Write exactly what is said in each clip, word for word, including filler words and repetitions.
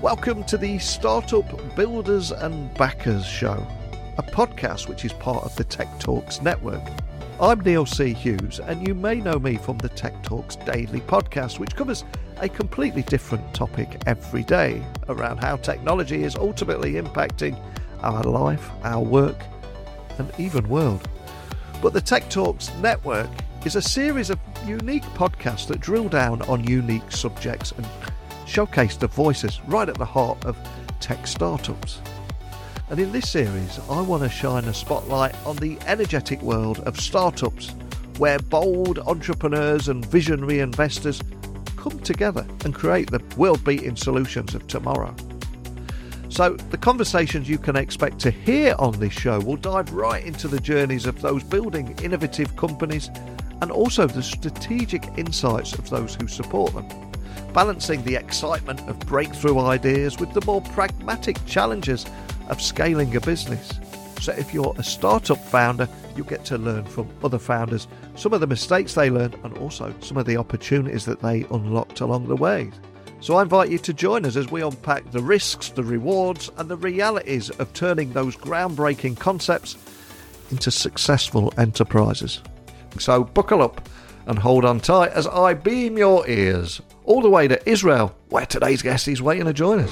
Welcome to the Startup Builders and Backers Show, a podcast which is part of the Tech Talks network. I'm Neil C. Hughes, and you may know me from the Tech Talks Daily podcast, which covers a completely different topic every day around how technology is ultimately impacting our life, our work, and even world. But the Tech Talks network is a series of unique podcasts that drill down on unique subjects and showcase the voices right at the heart of tech startups. And in this series, I want to shine a spotlight on the energetic world of startups, where bold entrepreneurs and visionary investors come together and create the world-beating solutions of tomorrow. So the conversations you can expect to hear on this show will dive right into the journeys of those building innovative companies and also the strategic insights of those who support them, balancing the excitement of breakthrough ideas with the more pragmatic challenges of scaling a business. So if you're a startup founder, you get to learn from other founders, some of the mistakes they learned and also some of the opportunities that they unlocked along the way. So I invite you to join us as we unpack the risks, the rewards and the realities of turning those groundbreaking concepts into successful enterprises. So buckle up and hold on tight as I beam your ears all the way to Israel, where today's guest is waiting to join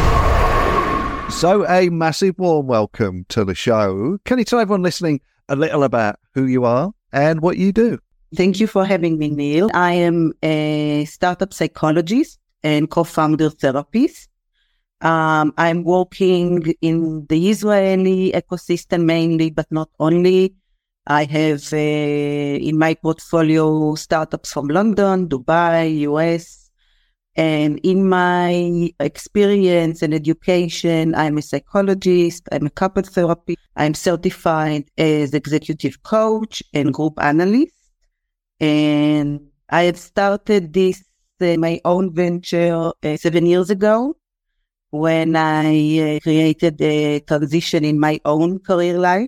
us. So a massive warm welcome to the show. Can you tell everyone listening a little about who you are and what you do? Thank you for having me, Neil. I am a startup psychologist and co-founder therapist. Um, I'm working in the Israeli ecosystem mainly, but not only. I have uh, in my portfolio startups from London, Dubai, U S, and in my experience and education, I'm a psychologist, I'm a couple therapist, I'm certified as executive coach and group analyst. And I have started this, uh, my own venture uh, seven years ago when I uh, created a transition in my own career life.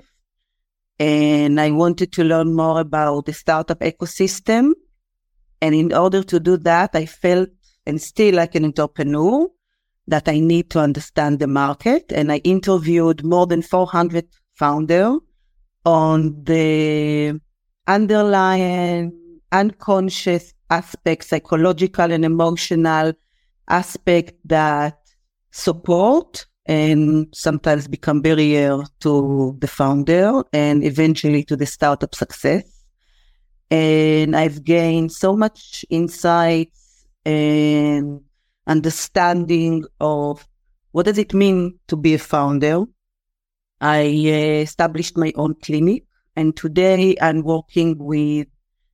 And I wanted to learn more about the startup ecosystem. And in order to do that, I felt, and still like an entrepreneur, that I need to understand the market. And I interviewed more than four hundred founders on the underlying unconscious aspect, psychological and emotional aspect that support and sometimes become barrier to the founder and eventually to the startup success. And I've gained so much insights and understanding of what does it mean to be a founder. I uh, established my own clinic, and today I'm working with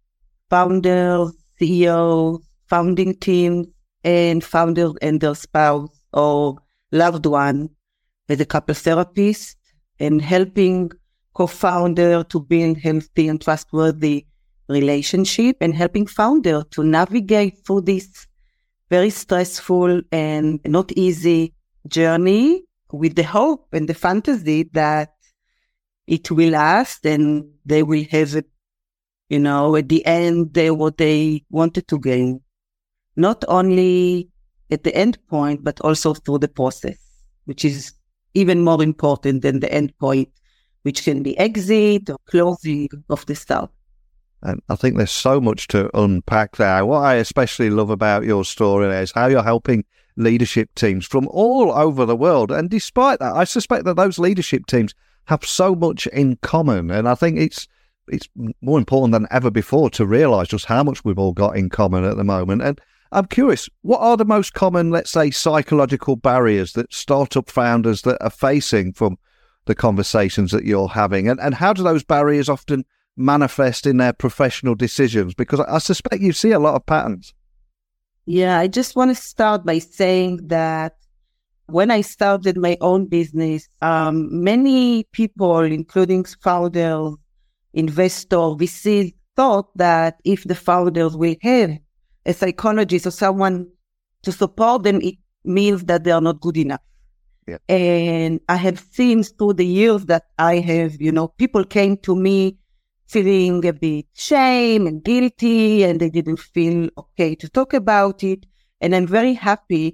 founders, C E Os, founding teams, and founders and their spouse or loved one as a couple therapist, and helping co-founder to build healthy and trustworthy relationship, and helping founder to navigate through this very stressful and not easy journey with the hope and the fantasy that it will last and they will have it, you know, at the end, they what they wanted to gain. Not only at the end point, but also through the process, which is even more important than the end point, which can be exit or closing of the start. And I think there's so much to unpack there. What I especially love about your story is how you're helping leadership teams from all over the world. And despite that, I suspect that those leadership teams have so much in common. And I think it's it's more important than ever before to realise just how much we've all got in common at the moment. And I'm curious, what are the most common, let's say, psychological barriers that startup founders that are facing from the conversations that you're having? And, and how do those barriers often manifest in their professional decisions? Because I suspect you see a lot of patterns. Yeah, I just want to start by saying that when I started my own business, um, many people, including founders, investors, V Cs, thought that if the founders will have a psychologist or someone to support them, it means that they are not good enough. Yeah. And I have seen through the years that I have, you know, people came to me feeling a bit shame and guilty, and they didn't feel okay to talk about it. And I'm very happy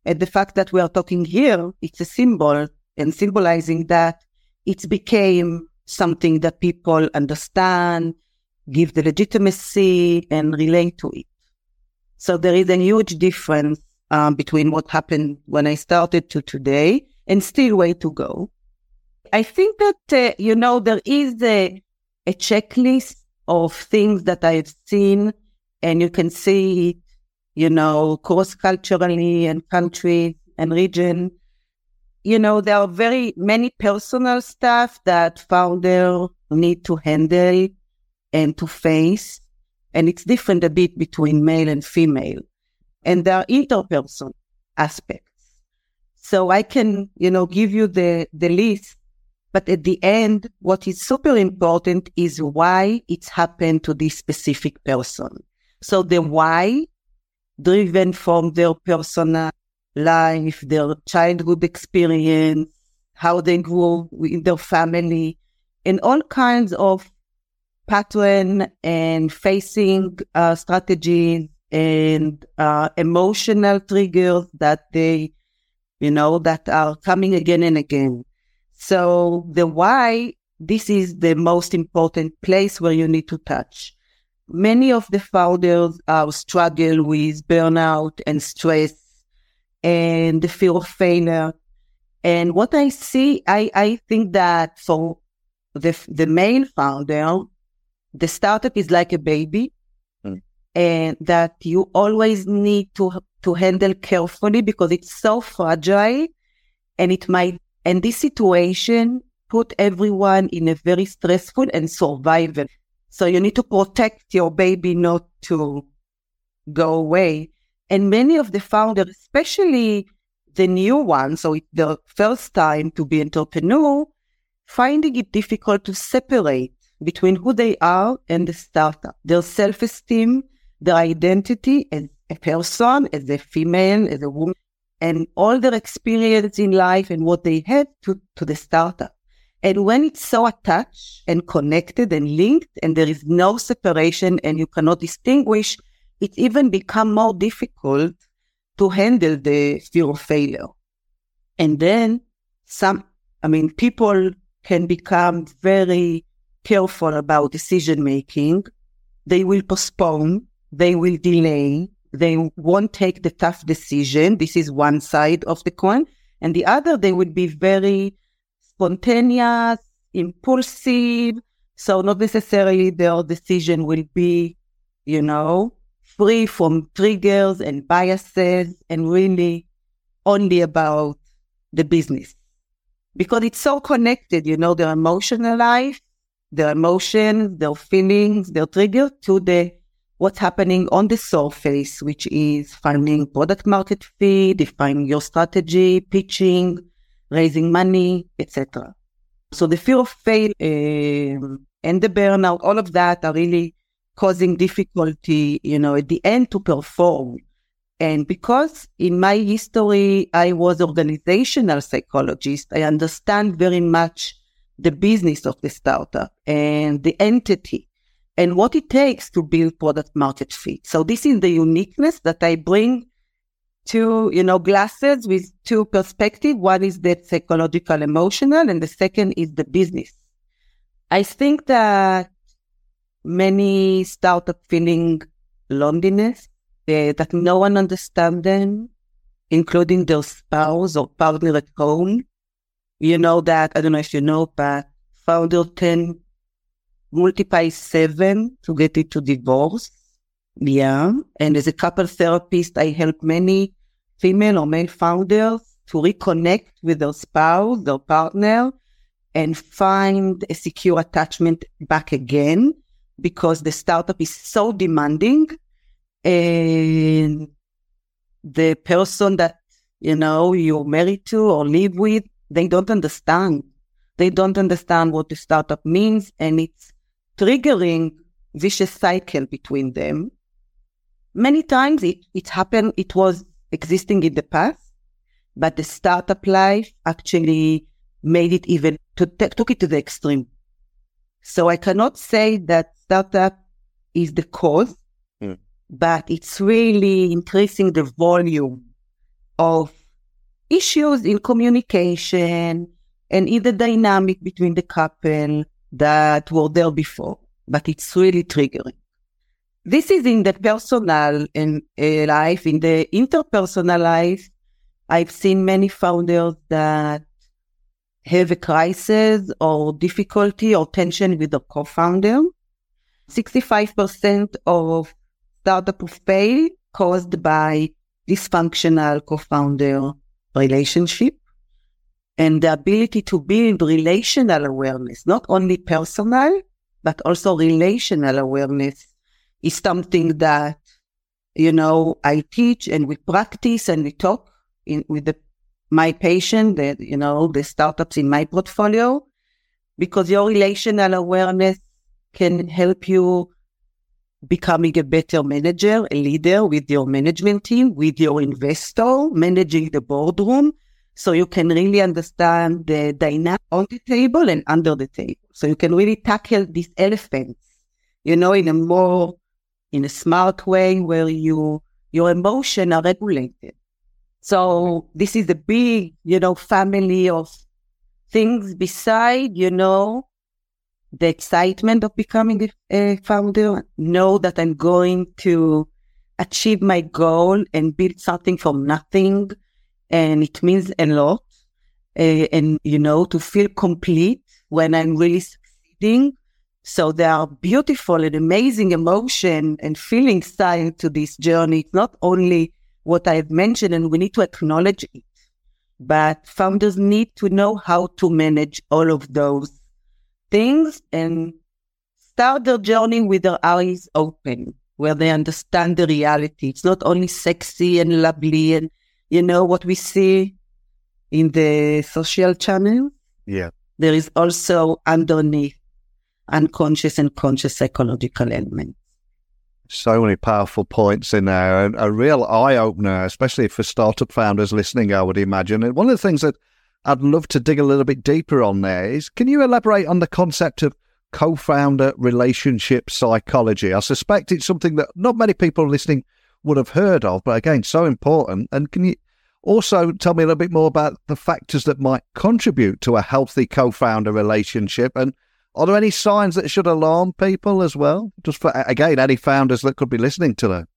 And the fact that we are talking here, it's a symbol and symbolizing that it became something that people understand, give the legitimacy and relate to it. So there is a huge difference um, between what happened when I started to today, and still way to go. I think that, uh, you know, there is a, a checklist of things that I've seen, and you can see it, you know, cross-culturally and countries and region. You know, there are very many personal stuff that founders need to handle and to face. And it's different a bit between male and female. And there are interpersonal aspects. So I can, you know, give you the, the list. But at the end, what is super important is why it's happened to this specific person. So the why, driven from their personal life, their childhood experience, how they grew in their family, and all kinds of pattern and facing uh, strategies and uh, emotional triggers that they, you know, that are coming again and again. So the why, this is the most important place where you need to touch. Many of the founders are struggle with burnout and stress and the fear of failure. And what I see, I, I think that for the the male founder, the startup is like a baby, mm. and that you always need to to handle carefully because it's so fragile, and it might, and this situation put everyone in a very stressful and survival. So you need to protect your baby not to go away. And many of the founders, especially the new ones, so it's their first time to be entrepreneur, finding it difficult to separate between who they are and the startup, their self-esteem, their identity as a person, as a female, as a woman, and all their experience in life and what they had to, to the startup. And when it's so attached and connected and linked, and there is no separation and you cannot distinguish, it even becomes more difficult to handle the fear of failure. And then some, I mean, people can become very careful about decision-making. They will postpone, they will delay, they won't take the tough decision. This is one side of the coin. And the other, they would be very spontaneous, impulsive. So not necessarily their decision will be, you know, free from triggers and biases and really only about the business. Because it's so connected, you know, their emotional life, their emotions, their feelings, their triggers to the what's happening on the surface, which is finding product market fit, defining your strategy, pitching, raising money, et cetera. So the fear of failure um, and the burnout, all of that are really causing difficulty, you know, at the end to perform. And because in my history, I was organizational psychologist, I understand very much the business of the startup and the entity and what it takes to build product market fit. So this is the uniqueness that I bring to, you know, glasses with two perspectives. One is the psychological, emotional, and the second is the business. I think that many startup feeling loneliness, uh, that no one understands them, including their spouse or partner at home. You know that, I don't know if you know, but founder ten multiply seven to get into divorce. Yeah. And as a couple therapist, I help many female or male founders to reconnect with their spouse, their partner, and find a secure attachment back again, because the startup is so demanding, and the person that, you know, you're married to or live with, they don't understand. They don't understand what the startup means, and it's triggering vicious cycle between them. Many times it, it happened, it was existing in the past, but the startup life actually made it even, to t- took it to the extreme. So I cannot say that startup is the cause, mm. but it's really increasing the volume of issues in communication and in the dynamic between the couple that were there before, but it's really triggering. This is in the personal and uh, life. In the interpersonal life, I've seen many founders that have a crisis or difficulty or tension with the co-founder. sixty-five percent of startups fail caused by dysfunctional co-founder relationship. And the ability to build relational awareness, not only personal, but also relational awareness, is something that, you know, I teach and we practice and we talk in, with the, my patient, the, you know, the startups in my portfolio, because your relational awareness can help you becoming a better manager, a leader with your management team, with your investor, managing the boardroom. So you can really understand the dynamic on the table and under the table. So you can really tackle these elephants, you know, in a more, in a smart way where you, your emotions are regulated. So this is a big, you know, family of things beside, you know, the excitement of becoming a, a founder. Know that I'm going to achieve my goal and build something from nothing. And it means a lot. Uh, and, you know, to feel complete when I'm really succeeding. So there are beautiful and amazing emotion and feelings tied to this journey. It's not only what I've mentioned, and we need to acknowledge it, but founders need to know how to manage all of those things and start their journey with their eyes open, where they understand the reality. It's not only sexy and lovely and, you know, what we see in the social channel. Yeah. There is also underneath unconscious and conscious psychological elements. So many powerful points in there, and a real eye-opener, especially for startup founders listening, I would imagine. And one of the things that I'd love to dig a little bit deeper on there is, can you elaborate on the concept of co-founder relationship psychology? I suspect it's something that not many people listening would have heard of, but again, so important. And can you also tell me a little bit more about the factors that might contribute to a healthy co-founder relationship? And are there any signs that should alarm people as well? Just for, again, any founders that could be listening to that.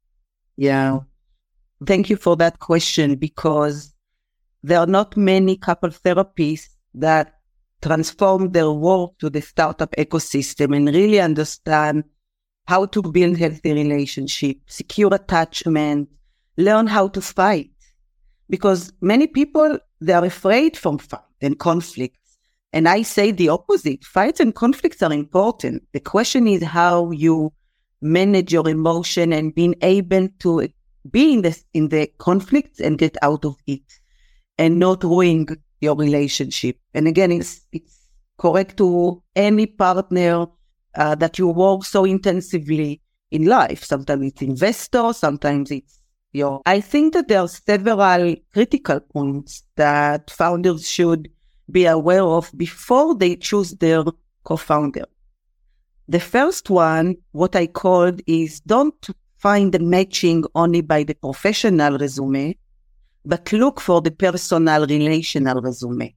Yeah. Thank you for that question, because there are not many couple therapists that transform their work to the startup ecosystem and really understand how to build healthy relationships, secure attachment, learn how to fight. Because many people, they are afraid from fight and conflict. And I say the opposite. Fights and conflicts are important. The question is how you manage your emotion and being able to be in the, in the conflict and get out of it and not ruin your relationship. And again, it's, it's correct to any partner uh, that you work so intensively in life. Sometimes it's investor, sometimes it's your... I think that there are several critical points that founders should be aware of before they choose their co-founder. The first one, what I called, is don't find the matching only by the professional resume, but look for the personal relational resume.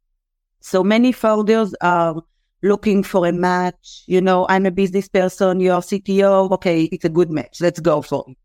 So many founders are looking for a match. You know, I'm a business person, you're C T O, okay, it's a good match, let's go for it.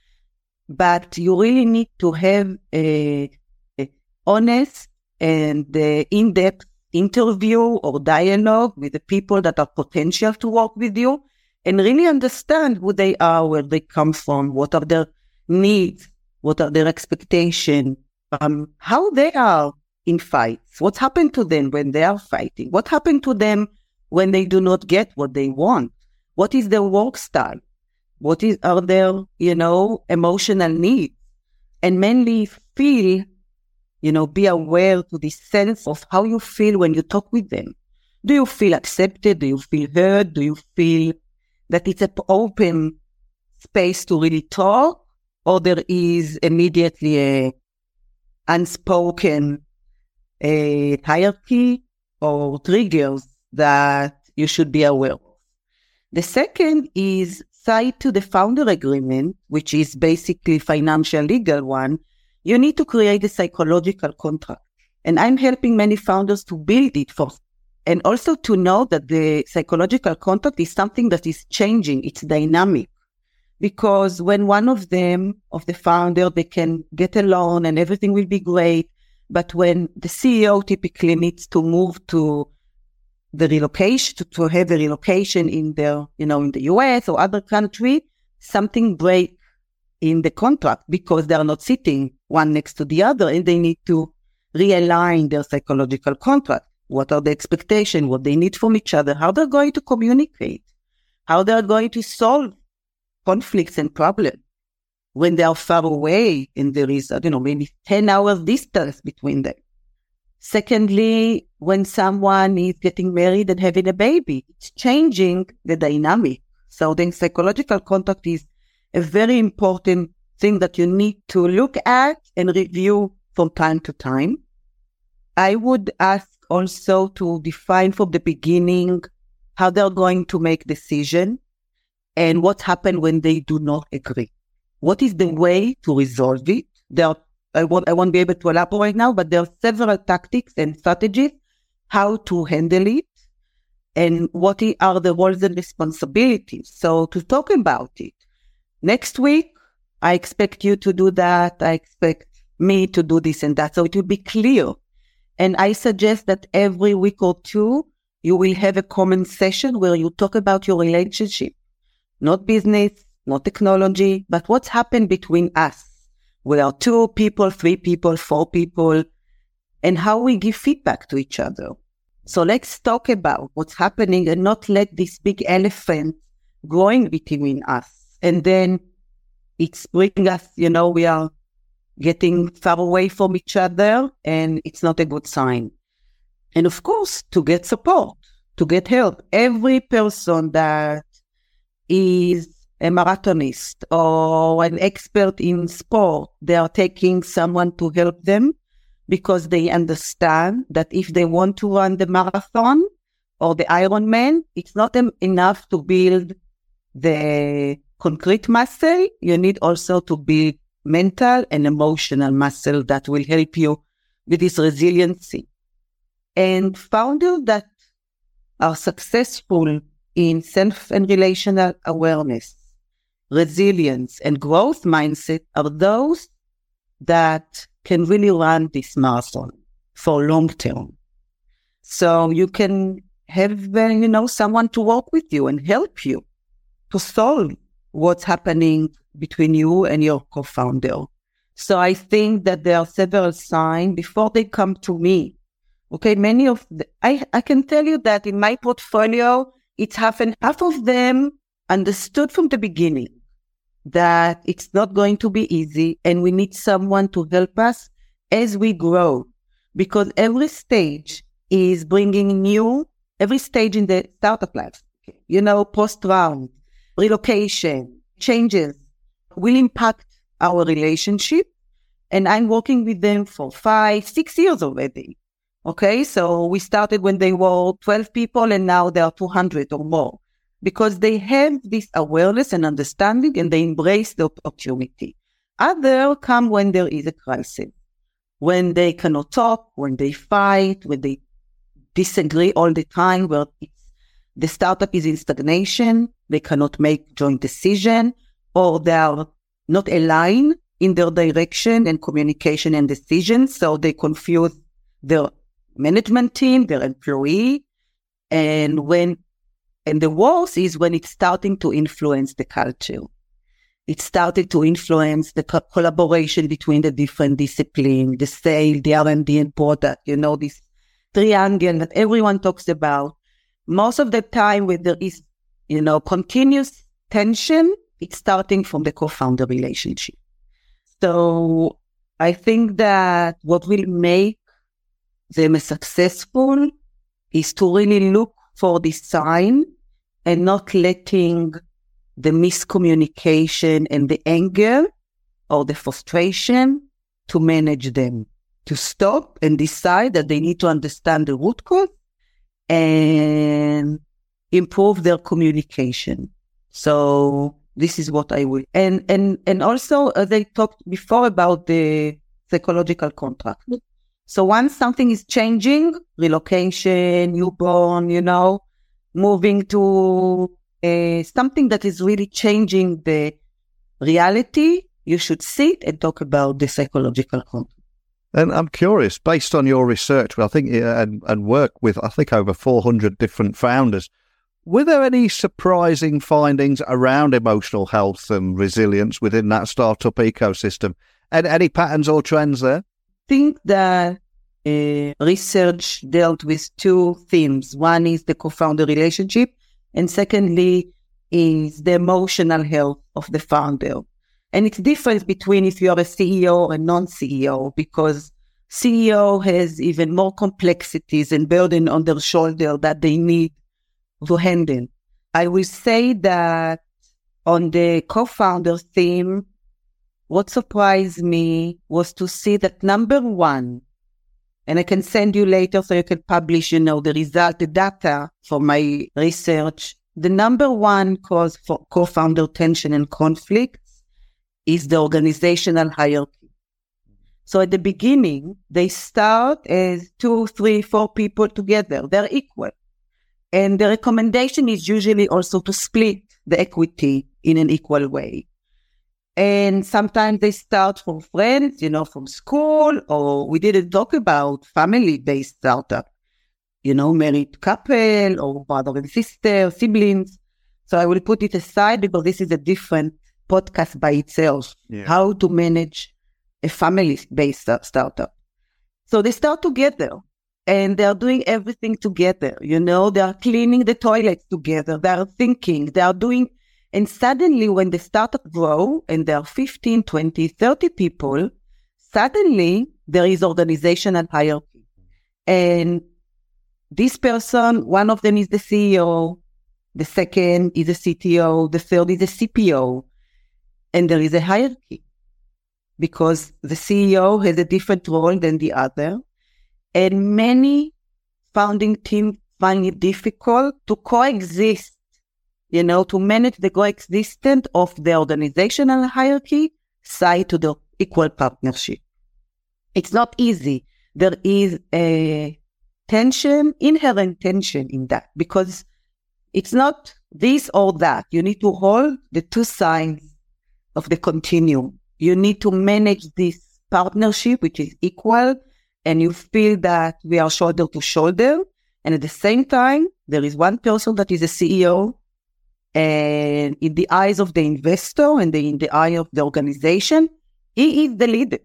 But you really need to have a, a honest and the in-depth interview or dialogue with the people that are potential to work with you and really understand who they are, where they come from, what are their needs, what are their expectations, um, how they are in fights, what's happened to them when they are fighting, what happened to them when they do not get what they want, what is their work style, what is are their, you know, emotional needs, and mainly feel, you know, be aware to the sense of how you feel when you talk with them. Do you feel accepted? Do you feel heard? Do you feel that it's an open space to really talk? Or there is immediately a unspoken a hierarchy or triggers that you should be aware of? The second is tied to the founder agreement, which is basically financial legal one. you need to create a psychological contract. And I'm helping many founders to build it for, and also to know that the psychological contract is something that is changing. It's dynamic. Because when one of them, of the founder, they can get a loan and everything will be great. But when the C E O typically needs to move to the relocation, to, to have a relocation in the, you know, in the U S or other country, something breaks in the contract because they are not sitting one next to the other and they need to realign their psychological contract. What are the expectations, what they need from each other, how they're going to communicate, how they're going to solve conflicts and problems when they are far away and there is, you know, maybe ten hours distance between them. Secondly, when someone is getting married and having a baby, it's changing the dynamic. So the psychological contract is a very important thing that you need to look at and review from time to time. I would ask also to define from the beginning how they're going to make decisions and what happens when they do not agree. What is the way to resolve it? There are, I won't, I won't be able to elaborate now, but there are several tactics and strategies how to handle it and what are the roles and responsibilities. So to talk about it, next week, I expect you to do that. I expect me to do this and that. So it will be clear. And I suggest that every week or two, you will have a common session where you talk about your relationship, not business, not technology, but what's happened between us. We are two people, three people, four people, and how we give feedback to each other. So let's talk about what's happening and not let this big elephant growing between us. And then it's bringing us, you know, we are getting far away from each other and it's not a good sign. And of course, to get support, to get help. Every person that is a marathonist or an expert in sport, they are taking someone to help them because they understand that if they want to run the marathon or the Ironman, it's not enough to build the concrete muscle. You need also to build mental and emotional muscle that will help you with this resiliency. And founders that are successful in self and relational awareness, resilience, and growth mindset are those that can really run this marathon for long term. So you can have, uh, you know, someone to work with you and help you to solve what's happening between you and your co-founder. So I think that there are several signs before they come to me. Okay, many of the, I, I can tell you that in my portfolio, it's half and half of them understood from the beginning that it's not going to be easy and we need someone to help us as we grow, because every stage is bringing new, every stage in the startup life, you know, post-round, relocation, changes will impact our relationship. And I'm working with them for five, six years already. Okay, so we started when they were twelve people and now there are two hundred or more, because they have this awareness and understanding and they embrace the opportunity. Others come when there is a crisis, when they cannot talk, when they fight, when they disagree all the time, where it's, the startup is in stagnation, they cannot make joint decision, or they are not aligned in their direction and communication and decisions, so they confuse their management team, their employee, and when and the worst is when it's starting to influence the culture. It started to influence the co- collaboration between the different disciplines, the sale, the R and D and product, you know, this triangle that everyone talks about. Most of the time when there is, you know, continuous tension, it's starting from the co-founder relationship. So I think that what will make them successful is to really look for this sign and not letting the miscommunication and the anger or the frustration to manage them, to stop and decide that they need to understand the root cause and improve their communication. So this is what I will. And and and also, as I talked before about the psychological contract. So once something is changing, relocation, newborn, you know, moving to uh, something that is really changing the reality, you should sit and talk about the psychological contract. And I'm curious, based on your research, I think, and, and work with, I think, over four hundred different founders, were there any surprising findings around emotional health and resilience within that startup ecosystem? And any patterns or trends there? I think that uh, research dealt with two themes. One is the co-founder relationship, and secondly is the emotional health of the founder. And it's different between if you are a C E O and non-C E O, because C E O has even more complexities and burden on their shoulder that they need to handle. I will say that on the co-founder theme, what surprised me was to see that number one, and I can send you later so you can publish, you know, the result, the data for my research. The number one cause for co-founder tension and conflict is the organizational hierarchy. So at the beginning, they start as two, three, four people together. They're equal. And the recommendation is usually also to split the equity in an equal way. And sometimes they start from friends, you know, from school, or we didn't talk about family-based startup, you know, married couple or brother and sister, siblings. So I will put it aside because this is a different podcast by itself, yeah. How to manage a family-based startup. So they start together and they're doing everything together. You know, they're cleaning the toilets together. They're thinking, they're doing, and suddenly when the startup grow and there are fifteen, twenty, thirty people, suddenly there is organizational hierarchy. And this person, one of them is the C E O, the second is the C T O, the third is the C P O. And there is a hierarchy because the C E O has a different role than the other. And many founding teams find it difficult to coexist, you know, to manage the coexistence of the organizational hierarchy side to the equal partnership. It's not easy. There is a tension, inherent tension in that because it's not this or that. You need to hold the two sides of the continuum. You need to manage this partnership, which is equal, and you feel that we are shoulder to shoulder. And at the same time, there is one person that is a C E O, and in the eyes of the investor and the, in the eye of the organization, he is the leader.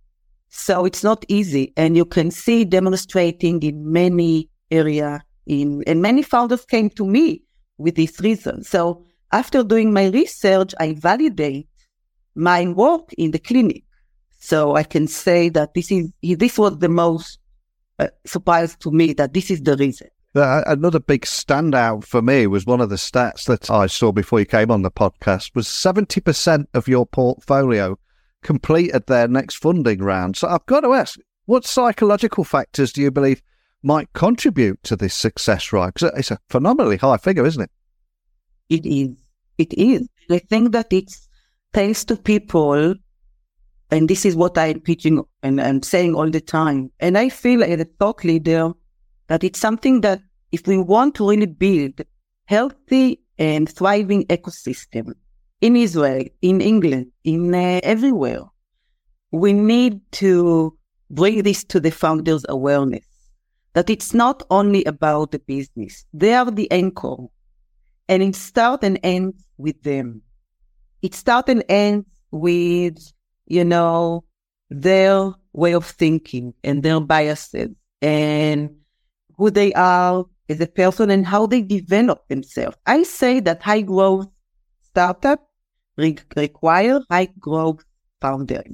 So it's not easy. And you can see demonstrating in many areas, in, and many founders came to me with this reason. So after doing my research, I validate my work in the clinic. So I can say that this is this was the most uh, surprise to me, that this is the reason. Uh, another big standout for me was one of the stats that I saw before you came on the podcast was seventy percent of your portfolio completed their next funding round. So I've got to ask, what psychological factors do you believe might contribute to this success rate? Because it's a phenomenally high figure, isn't it? It is. It is. I think that it's thanks to people, and this is what I'm pitching and I'm saying all the time. And I feel as a thought leader that it's something that if we want to really build healthy and thriving ecosystem in Israel, in England, in uh, everywhere, we need to bring this to the founders' awareness, that it's not only about the business. They are the anchor, and it starts and ends with them. It starts and ends with, you know, their way of thinking and their biases and who they are as a person and how they develop themselves. I say that high growth startup re- require high growth founders.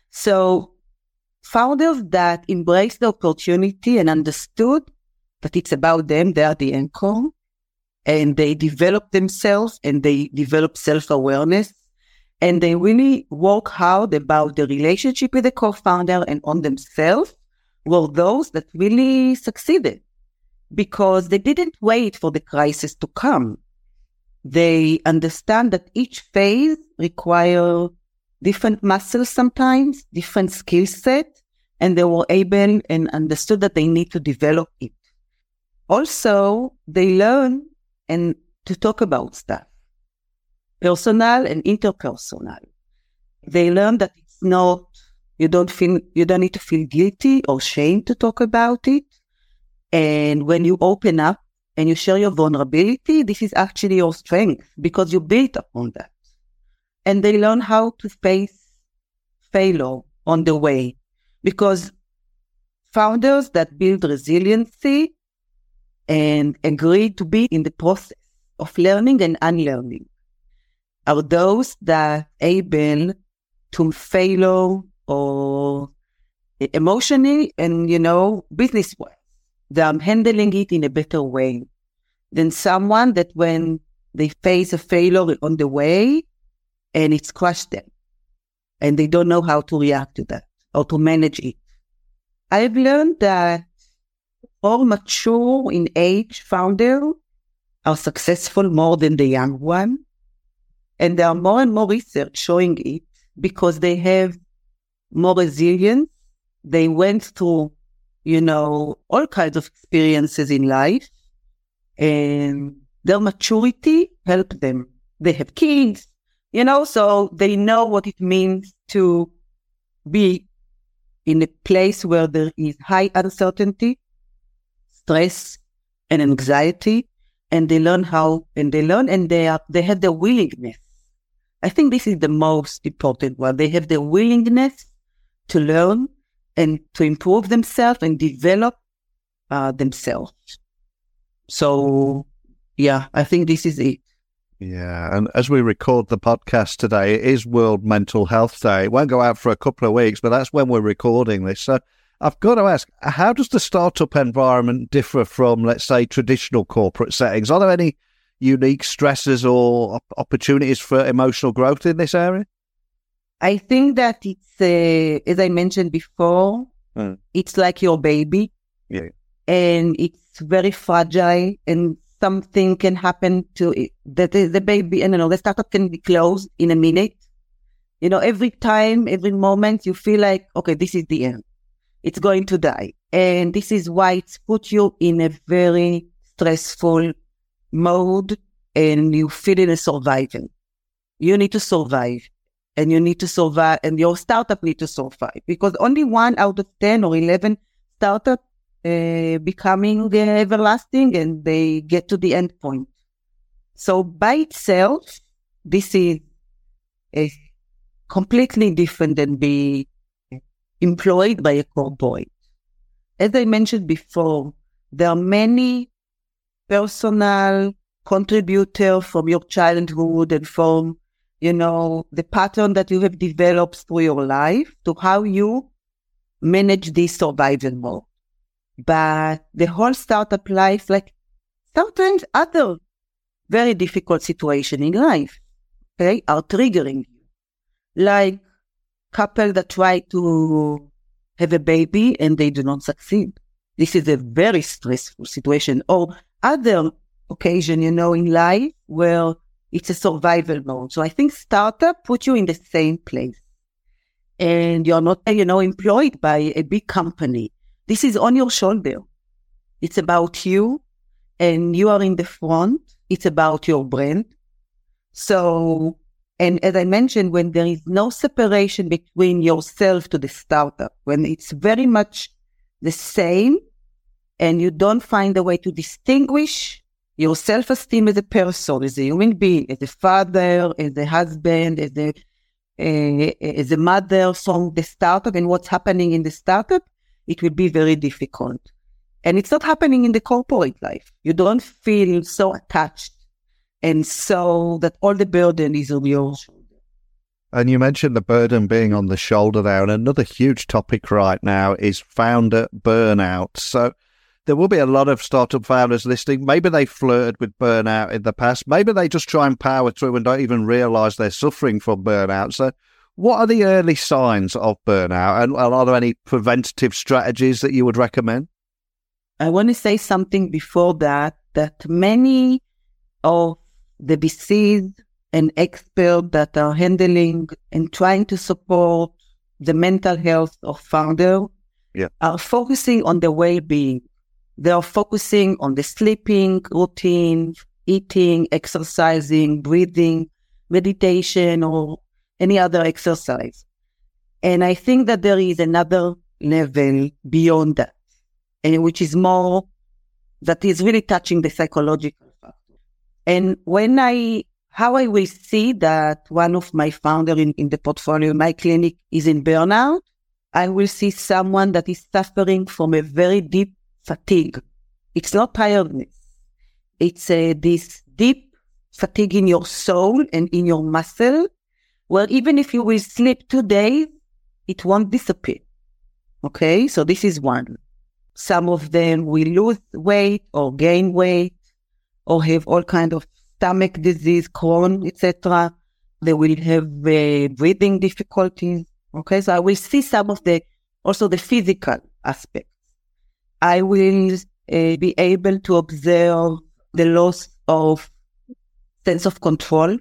So founders that embrace the opportunity and understood that it's about them, they are the anchor, and they develop themselves and they develop self-awareness, and they really work hard about the relationship with the co-founder and on themselves, were those that really succeeded because they didn't wait for the crisis to come. They understand that each phase requires different muscles sometimes, different skill set, and they were able and understood that they need to develop it. Also, they learn and to talk about stuff, personal and interpersonal. They learn that it's not, you don't feel, you don't need to feel guilty or shame to talk about it. And when you open up and you share your vulnerability, this is actually your strength because you built upon that. And they learn how to face failure on the way, because founders that build resiliency and agree to be in the process of learning and unlearning are those that are able to fail or emotionally and, you know, business-wise. They are handling it in a better way than someone that when they face a failure on the way and it's crushed them and they don't know how to react to that or to manage it. I've learned that all mature in age founders are successful more than the young one. And there are more and more research showing it because they have more resilience. They went through, you know, all kinds of experiences in life, and their maturity helped them. They have kids, you know, so they know what it means to be in a place where there is high uncertainty, stress, and anxiety, and they learn how, and they learn, and they are, they have the willingness. I think this is the most important one. They have the willingness to learn and to improve themselves and develop uh, themselves. So, yeah, I think this is it. Yeah, and as we record the podcast today, it is World Mental Health Day. It won't go out for a couple of weeks, but that's when we're recording this. So I've got to ask, how does the startup environment differ from, let's say, traditional corporate settings? Are there any unique stresses or op- opportunities for emotional growth in this area? I think that it's, uh, as I mentioned before, mm. it's like your baby. Yeah. And it's very fragile, and something can happen to it. That is the baby, and you know, the startup can be closed in a minute. You know, every time, every moment, you feel like, okay, this is the end. It's going to die. And this is why it's put you in a very stressful mode, and you feel in a survival. You need to survive, and you need to survive, and your startup need to survive, because only one out of ten or eleven startup uh, becoming uh, everlasting, and they get to the end point. So by itself, this is a completely different than being employed by a corporate. As I mentioned before, there are many personal contributor from your childhood and from, you know, the pattern that you have developed through your life to how you manage this survival mode. But the whole startup life, like sometimes other very difficult situations in life, okay, are triggering you. Like couple that try to have a baby and they do not succeed. This is a very stressful situation. Or other occasion, you know, in life where it's a survival mode. So I think startup put you in the same place, and you're not, you know, employed by a big company. This is on your shoulder. It's about you, and you are in the front. It's about your brand. So, and as I mentioned, when there is no separation between yourself to the startup, when it's very much the same, and you don't find a way to distinguish your self-esteem as a person, as a human being, as a father, as a husband, as a, uh, as a mother from the startup and what's happening in the startup, it will be very difficult. And it's not happening in the corporate life. You don't feel so attached, and so that all the burden is on your shoulder. And you mentioned the burden being on the shoulder there, and another huge topic right now is founder burnout. So there will be a lot of startup founders listening. Maybe they flirted with burnout in the past. Maybe they just try and power through and don't even realize they're suffering from burnout. So what are the early signs of burnout, and are there any preventative strategies that you would recommend? I want to say something before that, that many of the V Cs and experts that are handling and trying to support the mental health of founders yeah. are focusing on the well-being. They are focusing on the sleeping routine, eating, exercising, breathing, meditation, or any other exercise. And I think that there is another level beyond that, and which is more, that is really touching the psychological factor. And when I, how I will see that one of my founders in, in the portfolio, my clinic, is in burnout, I will see someone that is suffering from a very deep fatigue. It's not tiredness. It's uh, this deep fatigue in your soul and in your muscle, where even if you will sleep two days, it won't disappear. Okay, so this is one. Some of them will lose weight or gain weight or have all kinds of stomach disease, Crohn, et cetera. They will have uh, breathing difficulties. Okay, so I will see some of the, also the physical aspects. I will uh, be able to observe the loss of sense of control.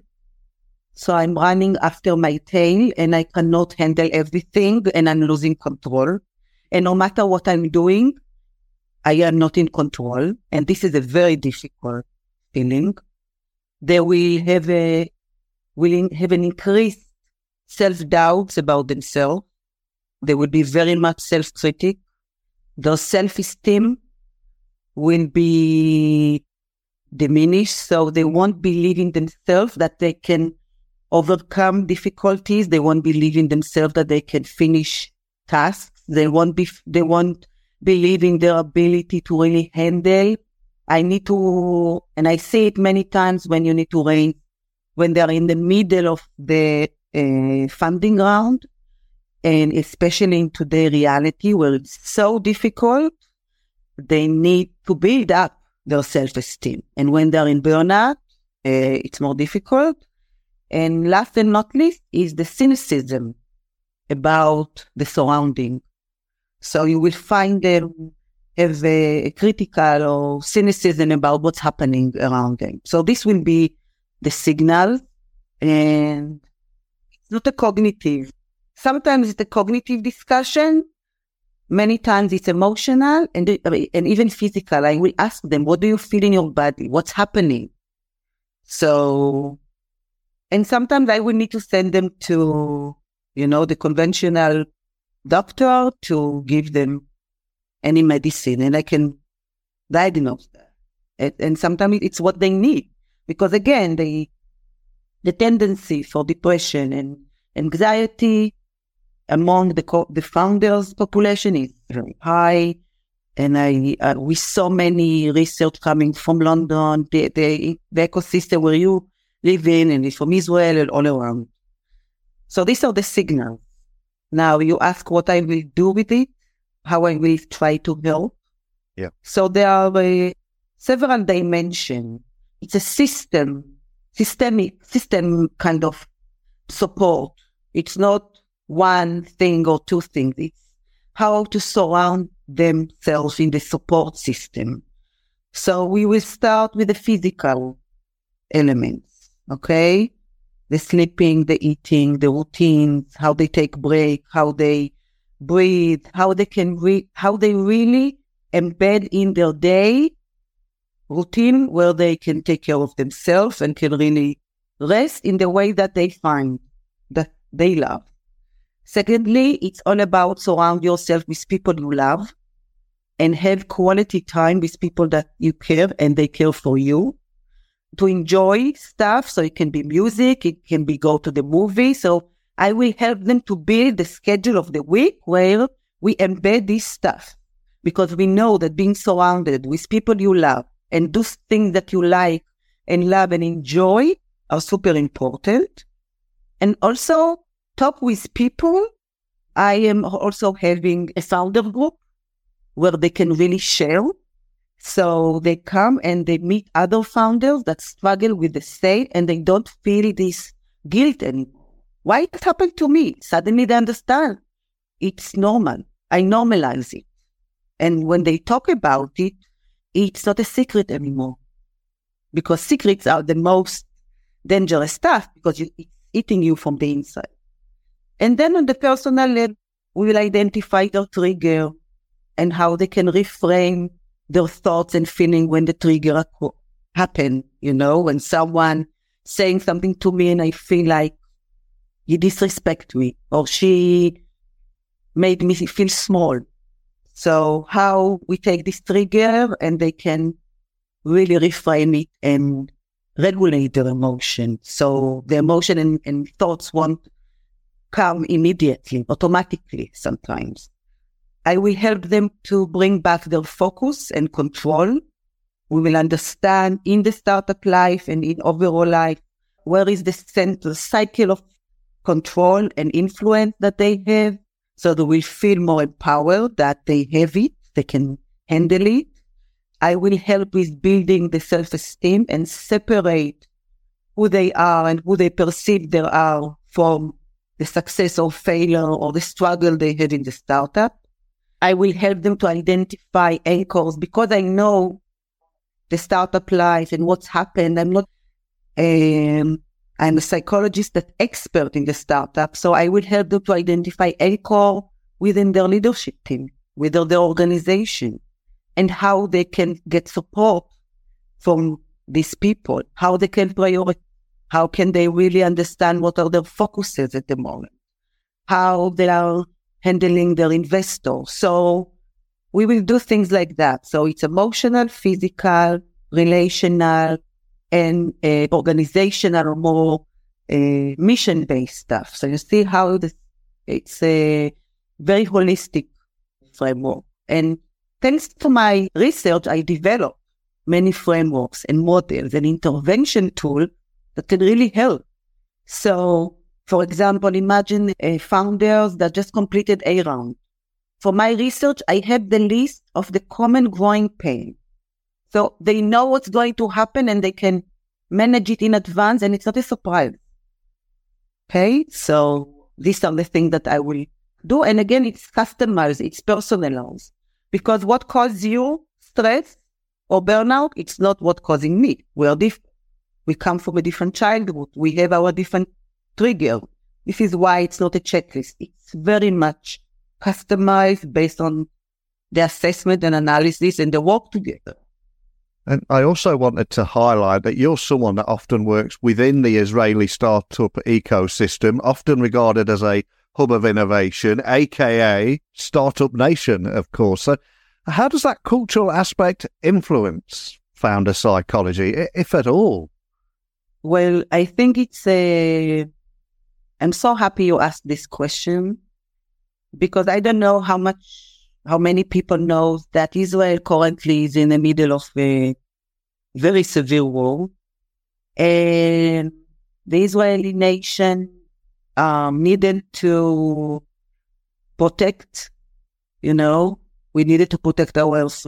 So I'm running after my tail and I cannot handle everything and I'm losing control. And no matter what I'm doing, I am not in control. And this is a very difficult feeling. They will have a, will have an increased self-doubts about themselves. They will be very much self-critic. Their self-esteem will be diminished. So they won't believe in themselves that they can overcome difficulties. They won't believe in themselves that they can finish tasks. They won't be, they won't believe in their ability to really handle. I need to, and I see it many times when you need to raise, when they're in the middle of the uh, funding round, and especially in today's reality where it's so difficult, they need to build up their self-esteem. And when they're in burnout, uh, it's more difficult. And last and not least is the cynicism about the surrounding. So you will find them have a, a critical or cynicism about what's happening around them. So this will be the signal, and it's not a cognitive. Sometimes it's a cognitive discussion. Many times it's emotional and, and even physical. I will ask them, what do you feel in your body? What's happening? So, and sometimes I will need to send them to, you know, the conventional doctor to give them any medicine, and I can diagnose that. And, and sometimes it's what they need, because again, the the tendency for depression and anxiety among the co- the founders population is very high. And I uh, we saw many research coming from London, the, the the ecosystem where you live in, and from Israel and all around. So these are the signals. Now you ask what I will do with it, how I will try to help. Yeah. So there are uh, several dimensions. It's a system, systemic, system kind of support. It's not one thing or two things. It's how to surround themselves in the support system. So we will start with the physical elements, okay? The sleeping, the eating, the routines, how they take break, how they breathe, how they can re- how they really embed in their day routine where they can take care of themselves and can really rest in the way that they find that they love. Secondly, it's all about surround yourself with people you love and have quality time with people that you care and they care for you. To enjoy stuff, so it can be music, it can be go to the movie. So I will help them to build the schedule of the week where we embed this stuff, because we know that being surrounded with people you love and do things that you like and love and enjoy are super important. And also talk with people. I am also having a founder group where they can really share. So they come and they meet other founders that struggle with the same, and they don't feel this guilt anymore. Why it happened to me? Suddenly they understand it's normal. I normalize it. And when they talk about it, it's not a secret anymore, because secrets are the most dangerous stuff because you, it's eating you from the inside. And then on the personal level, we will identify their trigger and how they can reframe their thoughts and feeling when the trigger happen. You know, when someone saying something to me and I feel like he disrespect me or she made me feel small. So how we take this trigger and they can really reframe it and regulate their emotion. So the emotion and, and thoughts won't come immediately, automatically sometimes. I will help them to bring back their focus and control. We will understand in the startup life and in overall life, where is the central cycle of control and influence that they have, so they will feel more empowered that they have it, they can handle it. I will help with building the self-esteem and separate who they are and who they perceive they are from the success or failure or the struggle they had in the startup. I will help them to identify anchors because I know the startup life and what's happened. I'm not, um, I'm a psychologist that's expert in the startup. So I will help them to identify anchor within their leadership team, within their organization, and how they can get support from these people, how they can prioritize, how can they really understand what are their focuses at the moment, how they are handling their investors. So we will do things like that. So it's emotional, physical, relational, and uh, organizational or more uh, mission-based stuff. So you see how this, it's a very holistic framework. And thanks to my research, I developed many frameworks and models and intervention tools that can really help. So, for example, imagine uh, founders that just completed a round. For my research, I have the list of the common growing pain. So they know what's going to happen and they can manage it in advance and it's not a surprise. Okay, so these are the things that I will do. And again, it's customized, it's personalized. Because what causes you stress or burnout, it's not what causing me. We are different. We come from a different childhood. We have our different trigger. This is why it's not a checklist. It's very much customized based on the assessment and analysis and the work together. And I also wanted to highlight that you're someone that often works within the Israeli startup ecosystem, often regarded as a hub of innovation, aka Startup Nation, of course. So how does that cultural aspect influence founder psychology, if at all? Well, I think it's a... I'm so happy you asked this question because I don't know how much, how many people know that Israel currently is in the middle of a very severe war. And the Israeli nation um, needed to protect, you know, we needed to protect ourselves.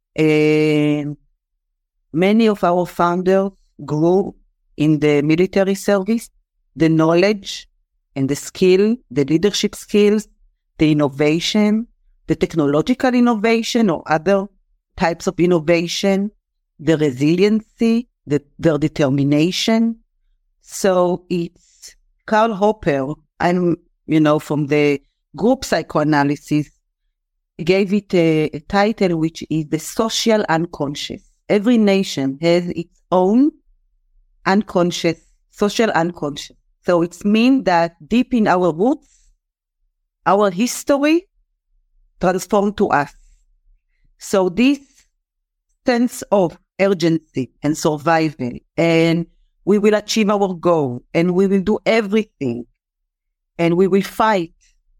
And many of our founders grew in the military service, the knowledge and the skill, the leadership skills, the innovation, the technological innovation or other types of innovation, the resiliency, the, their determination. So it's Karl Popper, I'm, you know, from the group psychoanalysis, gave it a, a title which is the social unconscious. Every nation has its own unconscious, social unconscious. So it means that deep in our roots, our history transformed to us. So this sense of urgency and survival, and we will achieve our goal, and we will do everything, and we will fight.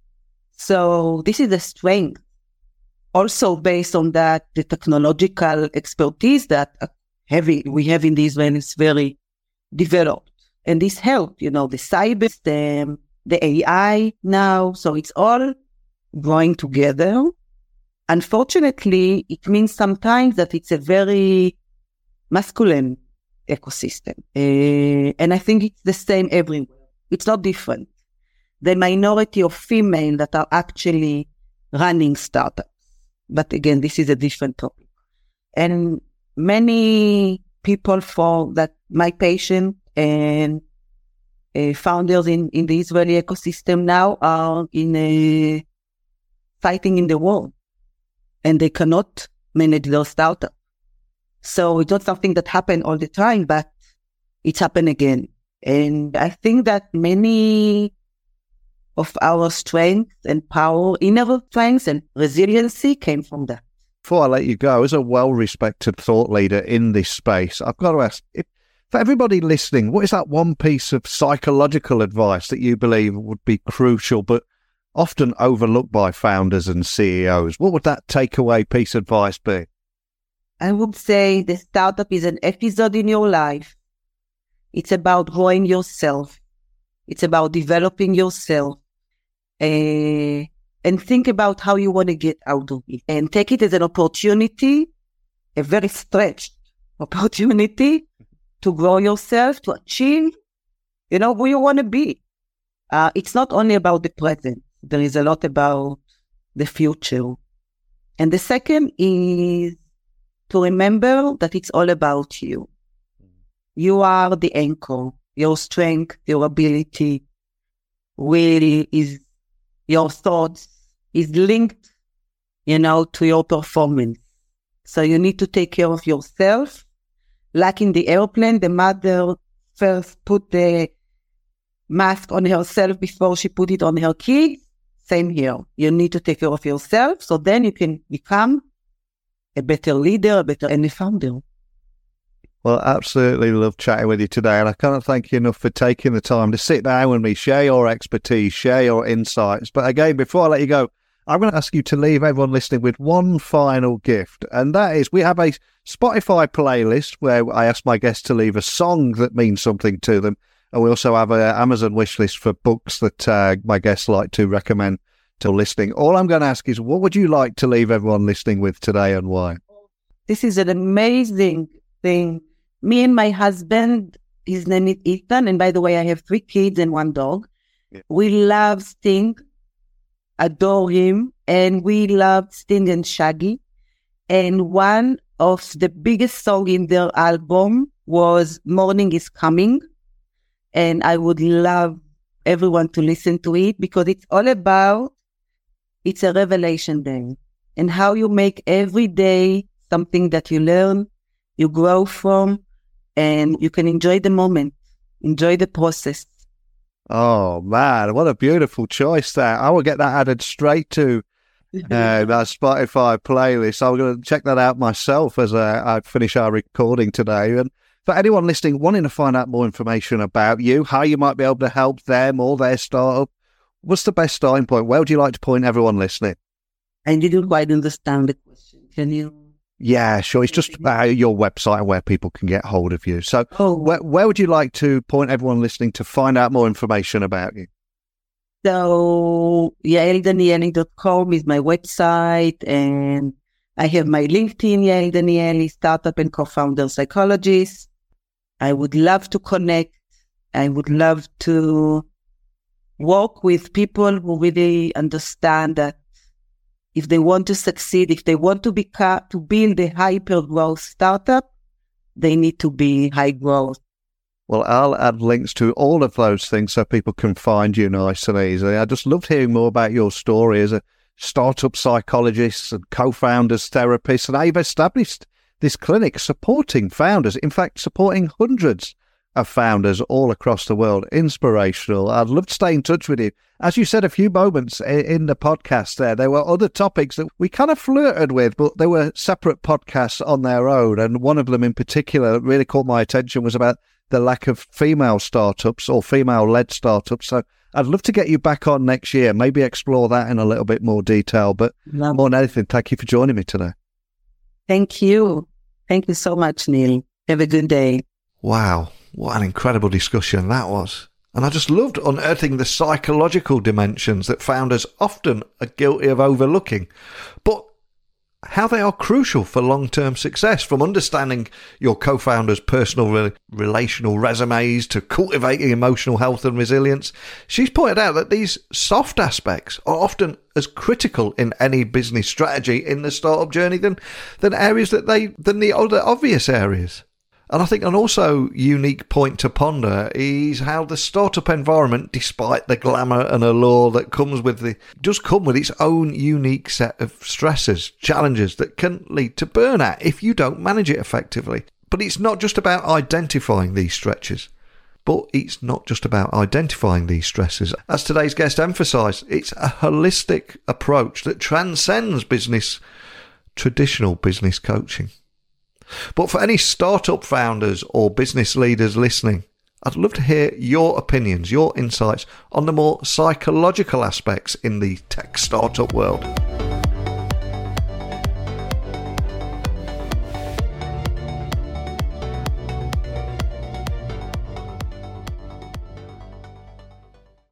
So this is the strength. Also based on that, the technological expertise that heavy we have in Israel is very developed. And this helped, you know, the cyber system, the A I now. So it's all growing together. Unfortunately, it means sometimes that it's a very masculine ecosystem. Uh, and I think it's the same everywhere. It's not different. The minority of female that are actually running startups. But again, this is a different topic. And many people for that, my patient and uh, founders in, in the Israeli ecosystem now are in a fighting in the war, and they cannot manage their startup. So it's not something that happened all the time, but it's happened again. And I think that many of our strength and power, inner strength and resiliency came from that. Before I let you go, as a well-respected thought leader in this space, I've got to ask, if, for everybody listening, what is that one piece of psychological advice that you believe would be crucial but often overlooked by founders and C E Os? What would that takeaway piece of advice be? I would say the startup is an episode in your life. It's about growing yourself. It's about developing yourself. Uh, and think about how you want to get out of it. And take it as an opportunity, a very stretched opportunity to grow yourself, to achieve, you know, who you want to be. Uh, it's not only about the present. There is a lot about the future. And the second is to remember that it's all about you. You are the anchor. Your strength, your ability, will is your thoughts is linked, you know, to your performance. So you need to take care of yourself. Like in the airplane, the mother first put the mask on herself before she put it on her kids. Same here. You need to take care of yourself, so then you can become a better leader, a better any founder. Well, absolutely love chatting with you today, and I can't thank you enough for taking the time to sit down with me, share your expertise, share your insights. But again, before I let you go, I'm going to ask you to leave everyone listening with one final gift, and that is we have a Spotify playlist where I ask my guests to leave a song that means something to them, and we also have an Amazon wishlist for books that uh, my guests like to recommend to listening. All I'm going to ask is, what would you like to leave everyone listening with today, and why? This is an amazing thing. Me and my husband, his name is Ethan, and by the way, I have three kids and one dog. Yeah. We love Sting, adore him, and we love Sting and Shaggy. And one of the biggest songs in their album was Morning is Coming. And I would love everyone to listen to it because it's all about, it's a revelation day, and how you make every day something that you learn, you grow from, and you can enjoy the moment, enjoy the process. Oh, man, what a beautiful choice there. I will get that added straight to uh, that Spotify playlist. I'm going to check that out myself as uh, I finish our recording today. And for anyone listening, wanting to find out more information about you, how you might be able to help them or their startup, what's the best starting point? Where would you like to point everyone listening? I didn't quite understand the question. Can you... Yeah, sure. It's just uh, your website and where people can get hold of you. So oh. where, where would you like to point everyone listening to find out more information about you? So yael danieli dot com is my website, and I have my LinkedIn, Yael Danieli, startup and co-founder psychologist. I would love to connect. I would love to work with people who really understand that if they want to succeed, if they want to become, to build a hyper-growth startup, they need to be high growth. Well, I'll add links to all of those things so people can find you nice and easily. I just loved hearing more about your story as a startup psychologist and co-founders therapist, and how you've established this clinic supporting founders, in fact, supporting hundreds of founders all across the world. Inspirational. I'd love to stay in touch with you. As you said a few moments in the podcast there, there were other topics that we kind of flirted with, but they were separate podcasts on their own. And one of them in particular that really caught my attention was about the lack of female startups or female-led startups. So I'd love to get you back on next year, maybe explore that in a little bit more detail. But Love more than anything, thank you for joining me today. Thank you. Thank you so much, Neil. Have a good day. Wow. What an incredible discussion that was. And I just loved unearthing the psychological dimensions that founders often are guilty of overlooking, but how they are crucial for long-term success, from understanding your co-founder's personal re- relational resumes to cultivating emotional health and resilience. She's pointed out that these soft aspects are often as critical in any business strategy in the startup journey than, than areas that they, than the other obvious areas. And I think an also unique point to ponder is how the startup environment, despite the glamour and allure that comes with the, does come with its own unique set of stresses, challenges that can lead to burnout if you don't manage it effectively. But it's not just about identifying these stretches. But it's not just about identifying these stresses. As today's guest emphasised, it's a holistic approach that transcends business, traditional business coaching. But for any startup founders or business leaders listening, I'd love to hear your opinions, your insights on the more psychological aspects in the tech startup world.